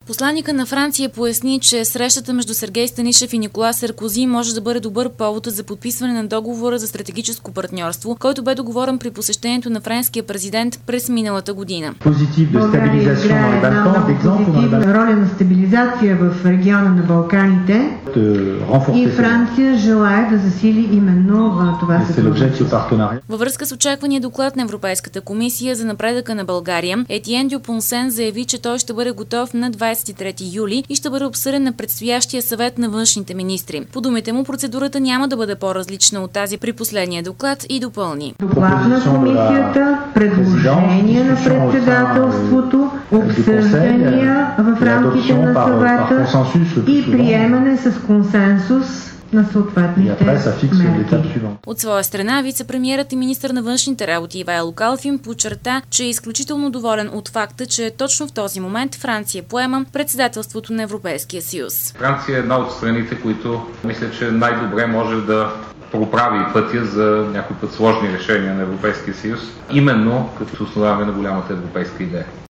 Посланника на Франция поясни, че срещата между Сергей Станишев и Никола Саркози може да бъде добър повод за подписване на договора за стратегическо партньорство, който бе договорен при посещението на френския президент през миналата година. България играе една много позитивна роля на стабилизация в региона на Балканите и Франция желае да засили именно това сътрудничество. Във връзка с очаквания доклад на Европейската комисия за напредъка на България, Етиен Дюпонсен заяви, че той ще бъде готов на 23 юли и ще бъде обсъден на предстоящия съвет на външните министри. По думите му, процедурата няма да бъде по-различна от тази при последния доклад и допълни. Доклад на комисията, предложение на председателството, обсъждания в рамките на съвета и приемане с консенсус на съответните мерки. От своя страна, вице-премиерът и министър на външните работи Ивайло Калфин подчерта, че е изключително доволен от факта, че точно в този момент Франция поема председателството на Европейския съюз. Франция е една от страните, които мисля, че най-добре може да проправи пътя за някой път сложни решения на Европейския съюз, именно като основаване на голямата европейска идея.